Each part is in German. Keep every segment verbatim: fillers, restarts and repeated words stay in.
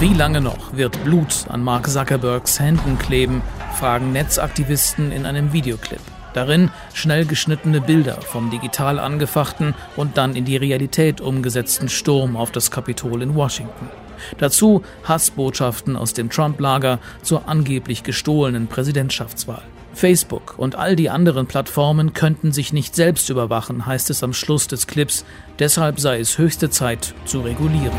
Wie lange noch wird Blut an Mark Zuckerbergs Händen kleben, fragen Netzaktivisten in einem Videoclip. Darin schnell geschnittene Bilder vom digital angefachten und dann in die Realität umgesetzten Sturm auf das Kapitol in Washington. Dazu Hassbotschaften aus dem Trump-Lager zur angeblich gestohlenen Präsidentschaftswahl. Facebook und all die anderen Plattformen könnten sich nicht selbst überwachen, heißt es am Schluss des Clips. Deshalb sei es höchste Zeit zu regulieren.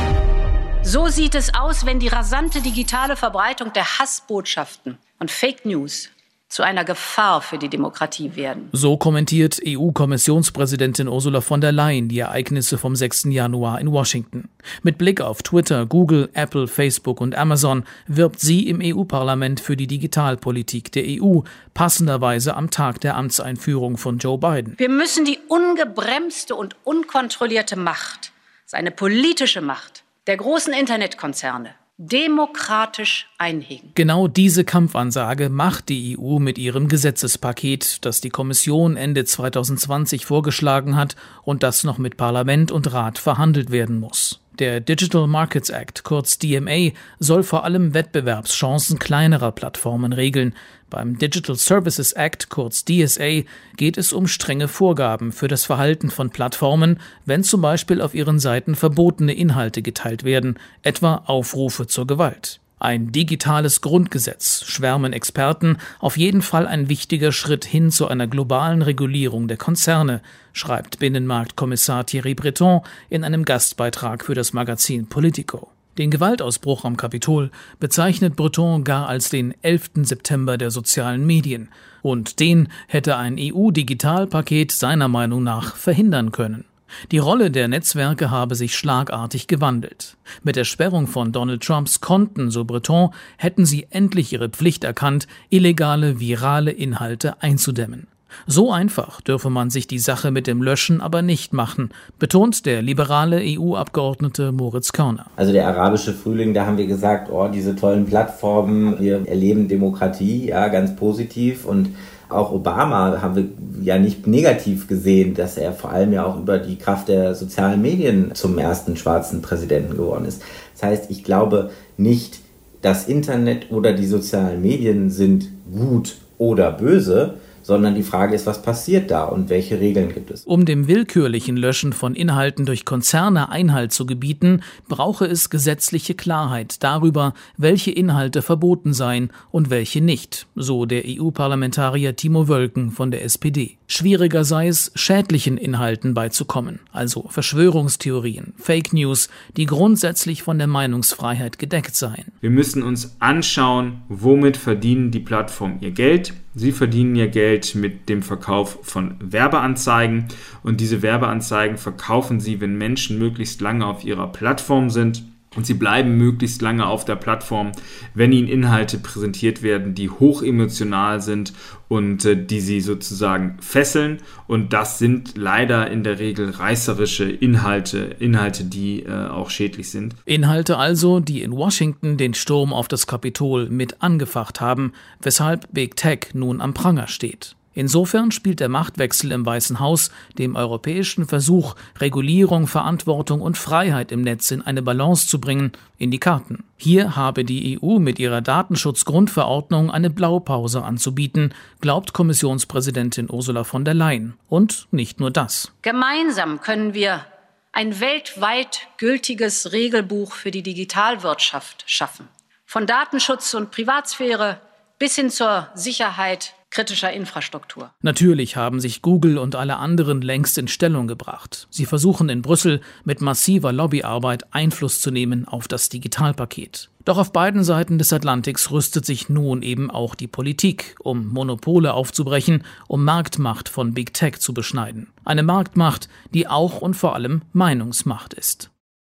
So sieht es aus, wenn die rasante digitale Verbreitung der Hassbotschaften und Fake News zu einer Gefahr für die Demokratie werden. So kommentiert E U-Kommissionspräsidentin Ursula von der Leyen die Ereignisse vom sechsten Januar in Washington. Mit Blick auf Twitter, Google, Apple, Facebook und Amazon wirbt sie im E U-Parlament für die Digitalpolitik der E U, passenderweise am Tag der Amtseinführung von Joe Biden. Wir müssen die ungebremste und unkontrollierte Macht, seine politische Macht der großen Internetkonzerne, demokratisch einhegen. Genau diese Kampfansage macht die E U mit ihrem Gesetzespaket, das die Kommission Ende zwanzig zwanzig vorgeschlagen hat und das noch mit Parlament und Rat verhandelt werden muss. Der Digital Markets Act, kurz D M A, soll vor allem Wettbewerbschancen kleinerer Plattformen regeln. Beim Digital Services Act, kurz D S A, geht es um strenge Vorgaben für das Verhalten von Plattformen, wenn zum Beispiel auf ihren Seiten verbotene Inhalte geteilt werden, etwa Aufrufe zur Gewalt. Ein digitales Grundgesetz, schwärmen Experten, auf jeden Fall ein wichtiger Schritt hin zu einer globalen Regulierung der Konzerne, schreibt Binnenmarktkommissar Thierry Breton in einem Gastbeitrag für das Magazin Politico. Den Gewaltausbruch am Kapitol bezeichnet Breton gar als den elften September der sozialen Medien. Und den hätte ein E U-Digitalpaket seiner Meinung nach verhindern können. Die Rolle der Netzwerke habe sich schlagartig gewandelt. Mit der Sperrung von Donald Trumps Konten, so Breton, hätten sie endlich ihre Pflicht erkannt, illegale, virale Inhalte einzudämmen. So einfach dürfe man sich die Sache mit dem Löschen aber nicht machen, betont der liberale E U-Abgeordnete Moritz Körner. Also der arabische Frühling, da haben wir gesagt, oh, diese tollen Plattformen, wir erleben Demokratie, ja, ganz positiv. Und auch Obama haben wir ja nicht negativ gesehen, dass er vor allem ja auch über die Kraft der sozialen Medien zum ersten schwarzen Präsidenten geworden ist. Das heißt, ich glaube nicht, das Internet oder die sozialen Medien sind gut oder böse, sondern die Frage ist, was passiert da und welche Regeln gibt es? Um dem willkürlichen Löschen von Inhalten durch Konzerne Einhalt zu gebieten, brauche es gesetzliche Klarheit darüber, welche Inhalte verboten seien und welche nicht, so der E U-Parlamentarier Timo Wölken von der S P D. Schwieriger sei es, schädlichen Inhalten beizukommen, also Verschwörungstheorien, Fake News, die grundsätzlich von der Meinungsfreiheit gedeckt seien. Wir müssen uns anschauen, womit verdienen die Plattformen ihr Geld. Sie verdienen ihr Geld mit dem Verkauf von Werbeanzeigen und diese Werbeanzeigen verkaufen sie, wenn Menschen möglichst lange auf ihrer Plattform sind. Und sie bleiben möglichst lange auf der Plattform, wenn ihnen Inhalte präsentiert werden, die hochemotional sind und äh, die sie sozusagen fesseln. Und das sind leider in der Regel reißerische Inhalte, Inhalte, die äh, auch schädlich sind. Inhalte also, die in Washington den Sturm auf das Kapitol mit angefacht haben, weshalb Big Tech nun am Pranger steht. Insofern spielt der Machtwechsel im Weißen Haus dem europäischen Versuch, Regulierung, Verantwortung und Freiheit im Netz in eine Balance zu bringen, in die Karten. Hier habe die E U mit ihrer Datenschutzgrundverordnung eine Blaupause anzubieten, glaubt Kommissionspräsidentin Ursula von der Leyen. Und nicht nur das. Gemeinsam können wir ein weltweit gültiges Regelbuch für die Digitalwirtschaft schaffen. Von Datenschutz und Privatsphäre bis hin zur Sicherheit kritischer Infrastruktur. Natürlich haben sich Google und alle anderen längst in Stellung gebracht. Sie versuchen in Brüssel mit massiver Lobbyarbeit Einfluss zu nehmen auf das Digitalpaket. Doch auf beiden Seiten des Atlantiks rüstet sich nun eben auch die Politik, um Monopole aufzubrechen, um Marktmacht von Big Tech zu beschneiden. Eine Marktmacht, die auch und vor allem Meinungsmacht ist.